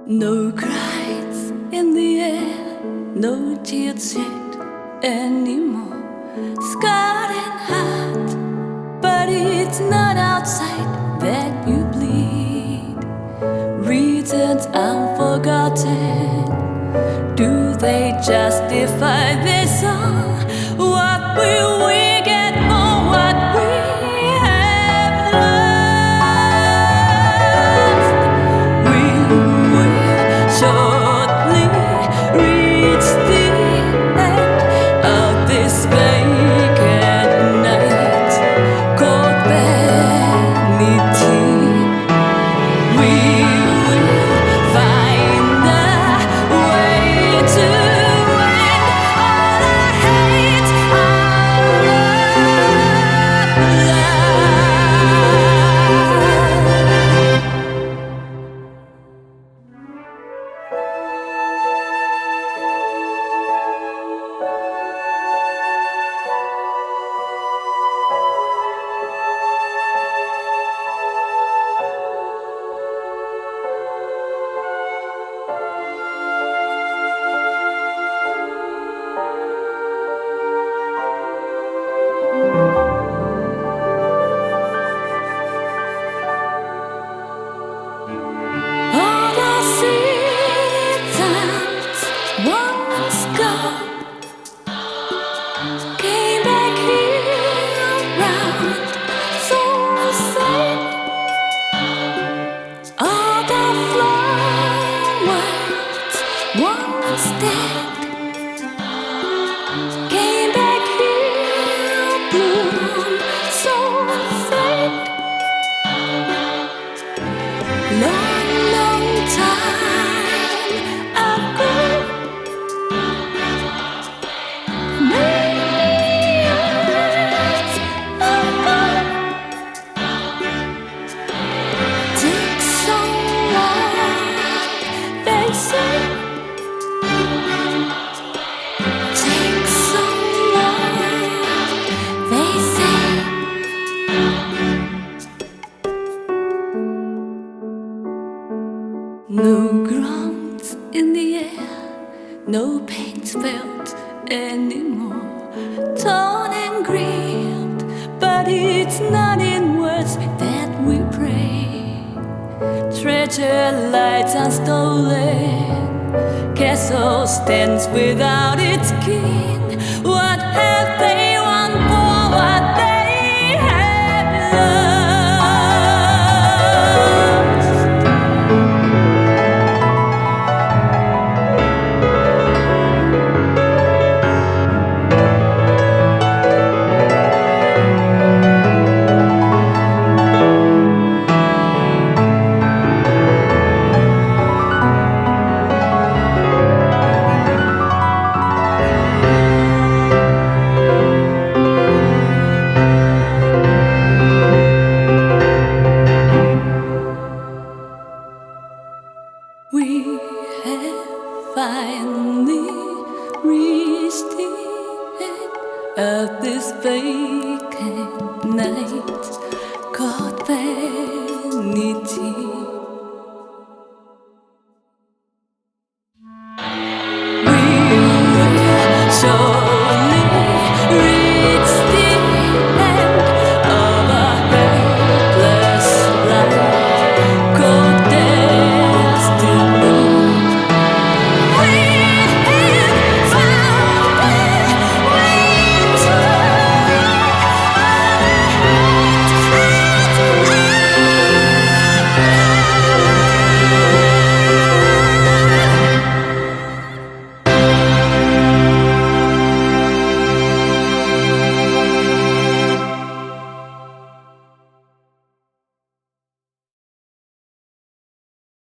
No cries in the air, no tears shed anymore. Scarred and hurt, but it's not outside that you bleed. Reasons unforgotten, do they justify this song? What will we get for what we have lost? We will shortly reach the end of this vacant night called vanity. We will find a way to end all our hate, our all the seasons once gone came back here around, so sad. All the flowers once dead came back here bloom, so sad. Long, long time ago, millions ago, took so long, they say, take so long, they say. No groans in the air, no pains felt anymore. Torn and grieved, but it's not in words that we pray. Treasure lights are stolen, castle stands without its king. What have they won for what they have lost? We have finally reached the end of this vacant night called vanity.